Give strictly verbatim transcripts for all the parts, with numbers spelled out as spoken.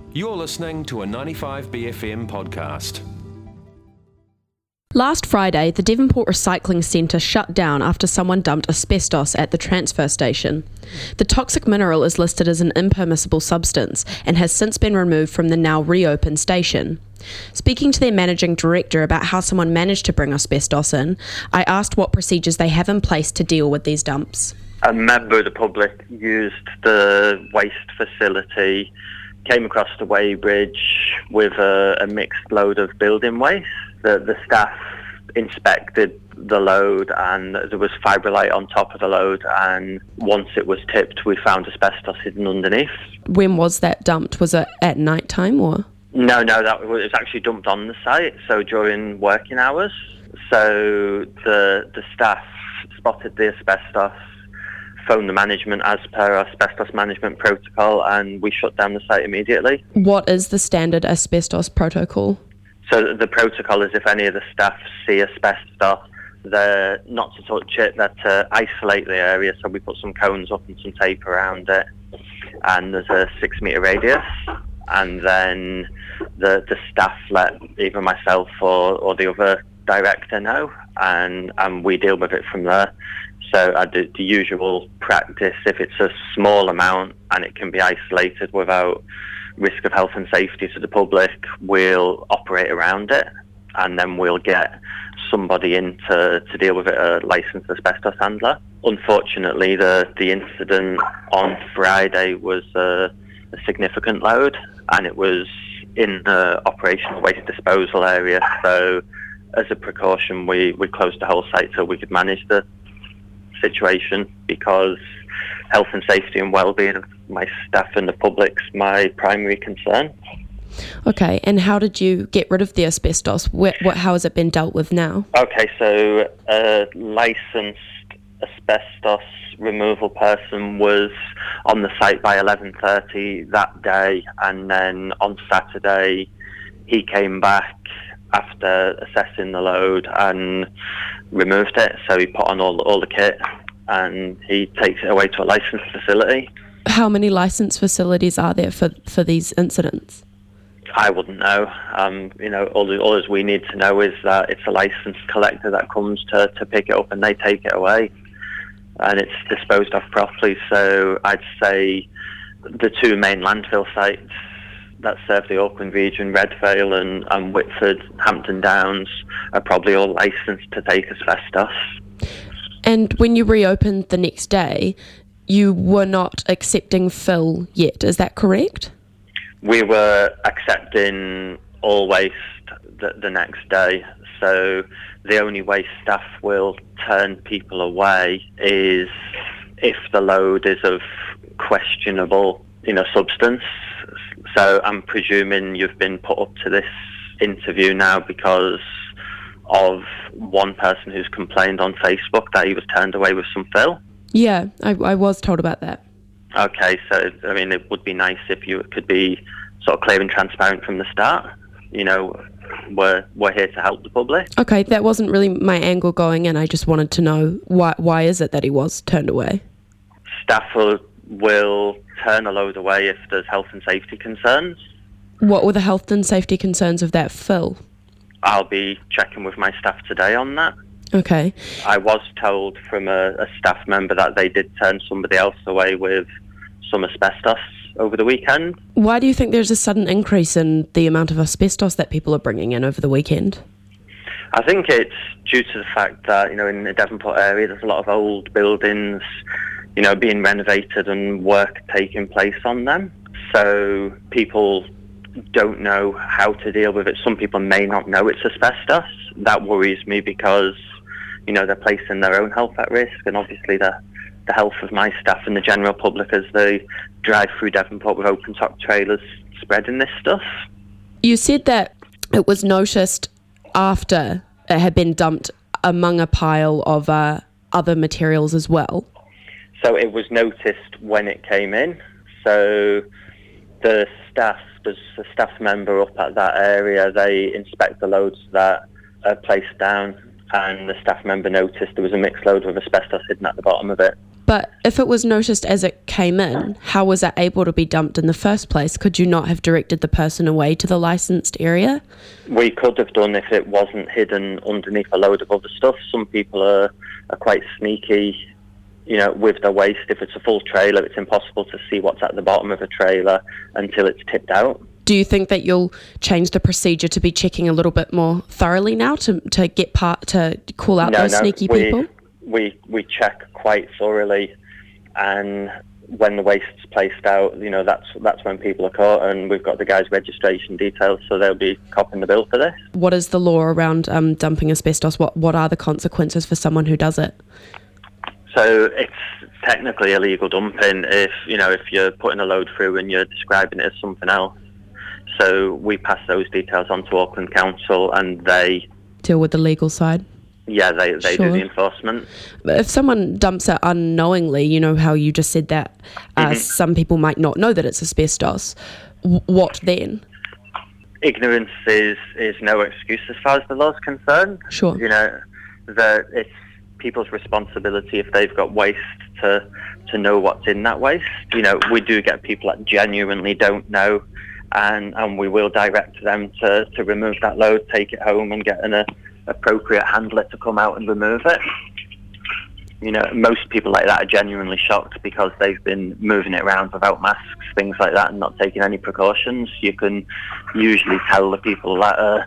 You're listening to a ninety-five B F M podcast. Last Friday, the Devonport Recycling Centre shut down after someone dumped asbestos at the transfer station. The toxic mineral is listed as an impermissible substance and has since been removed from the now reopened station. Speaking to their managing director about how someone managed to bring asbestos in, I asked what procedures they have in place to deal with these dumps. A member of the public used the waste facility, came across the weighbridge with a, a mixed load of building waste. The, the staff inspected the load and there was fibrillite on top of the load, and once it was tipped we found asbestos hidden underneath. When was that dumped? Was it at night time or? No, no, that was, it was actually dumped on the site, so during working hours. So the the staff spotted the asbestos, phoned the management as per asbestos management protocol, and we shut down the site immediately. What is the standard asbestos protocol? So the protocol is if any of the staff see asbestos, they're not to touch it, they're to isolate the area. So we put some cones up and some tape around it, and there's a six metre radius. And then the the staff let either myself or, or the other director know, and, and we deal with it from there. So I do the usual practice. If it's a small amount and it can be isolated without risk of health and safety to the public, we'll operate around it, and then we'll get somebody in to, to deal with it, a licensed asbestos handler. Unfortunately, the, the incident on Friday was a, a significant load, and it was in the operational waste disposal area. So as a precaution, we, we closed the whole site so we could manage the situation, because health and safety and well-being of my staff and the public's my primary concern. Okay, and how did you get rid of the asbestos? What, what, how has it been dealt with now? Okay, so a licensed asbestos removal person was on the site by eleven thirty that day, and then on Saturday he came back after assessing the load and removed it. So he put on all, all the kit and he takes it away to a licensed facility. How many licensed facilities are there for, for these incidents? I wouldn't know. Um, you know, all, all we need to know is that it's a licensed collector that comes to, to pick it up, and they take it away and it's disposed of properly. So I'd say the two main landfill sites that serve the Auckland region, Redvale and, and Whitford, Hampton Downs, are probably all licensed to take asbestos. And when you reopened the next day, you were not accepting fill yet, is that correct? We were accepting all waste the, the next day. So the only way staff will turn people away is if the load is of questionable, you know, substance. So I'm presuming you've been put up to this interview now because of one person who's complained on Facebook that he was turned away with some fill? Yeah, I, I was told about that. Okay, so, I mean, it would be nice if you could be sort of clear and transparent from the start. You know, we're, we're here to help the public. Okay, that wasn't really my angle going in. I just wanted to know why, why is it that he was turned away? Staff will, will turn a load away if there's health and safety concerns. What were the health and safety concerns of that fill? I'll be checking with my staff today on that. Okay. I was told from a, a staff member that they did turn somebody else away with some asbestos over the weekend. Why do you think there's a sudden increase in the amount of asbestos that people are bringing in over the weekend? I think it's due to the fact that, you know, in the Devonport area there's a lot of old buildings, you know, being renovated and work taking place on them. So people don't know how to deal with it. Some people may not know it's asbestos. That worries me because, you know, they're placing their own health at risk, and obviously the, the health of my staff and the general public as they drive through Devonport with open top trailers spreading this stuff. You said that it was noticed after it had been dumped among a pile of uh, other materials as well. So it was noticed when it came in. So the staff, there's a staff member up at that area, they inspect the loads that are placed down, and the staff member noticed there was a mixed load with asbestos hidden at the bottom of it. But if it was noticed as it came in, how was it able to be dumped in the first place? Could you not have directed the person away to the licensed area? We could have done if it wasn't hidden underneath a load of other stuff. Some people are, are quite sneaky, you know, with their waste. If it's a full trailer, it's impossible to see what's at the bottom of a trailer until it's tipped out. Do you think that you'll change the procedure to be checking a little bit more thoroughly now to to get part to call out no, those no, sneaky we, people? We we check quite thoroughly, and when the waste's placed out, you know, that's that's when people are caught, and we've got the guys' registration details, so they'll be copping the bill for this. What is the law around um, dumping asbestos? What what are the consequences for someone who does it? So it's technically illegal dumping if, you know, if you're putting a load through and you're describing it as something else. So we pass those details on to Auckland Council, and they deal with the legal side. Yeah, they, they Sure. do the enforcement. But if someone dumps it unknowingly, you know how you just said that uh, Mm-hmm. some people might not know that it's asbestos, w- what then? Ignorance is, is no excuse as far as the law's concerned. Sure. You know, the, it's people's responsibility if they've got waste to to know what's in that waste. You know, we do get people that genuinely don't know, and, and we will direct them to, to remove that load, take it home, and get an uh, appropriate handler to come out and remove it. You know, most people like that are genuinely shocked because they've been moving it around without masks, things like that, and not taking any precautions. You can usually tell the people that are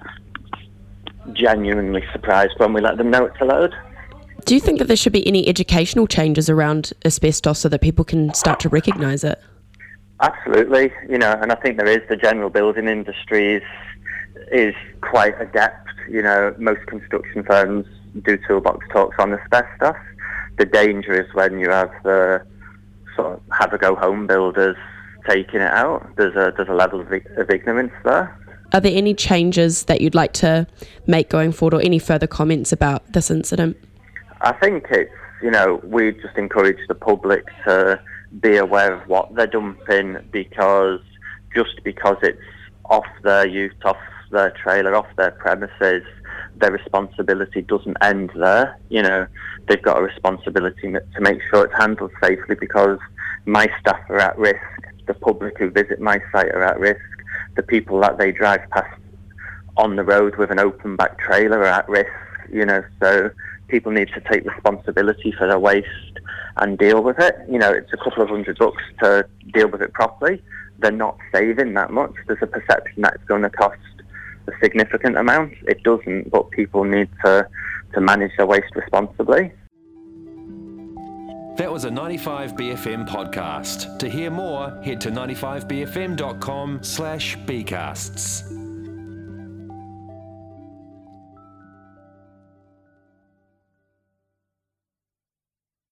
genuinely surprised when we let them know it's a load. Do you think that there should be any educational changes around asbestos so that people can start to recognise it? Absolutely, you know, and I think there is. The general building industry is, is quite adept. You know, most construction firms do toolbox talks on asbestos. The danger is when you have the sort of have-a-go-home builders taking it out. There's a there's a level of, of ignorance there. Are there any changes that you'd like to make going forward, or any further comments about this incident? I think it's, you know, we just encourage the public to be aware of what they're dumping, because just because it's off their ute, off their trailer, off their premises, their responsibility doesn't end there. You know, they've got a responsibility to make sure it's handled safely, because my staff are at risk, the public who visit my site are at risk, the people that they drive past on the road with an open back trailer are at risk, you know, so people need to take responsibility for their waste and deal with it. You know, it's a couple of hundred bucks to deal with it properly. They're not saving that much. There's a perception that it's going to cost a significant amount. It doesn't, but people need to, to manage their waste responsibly. That was a ninety-five B F M podcast. To hear more, head to ninety-five b f m dot com slash bcasts.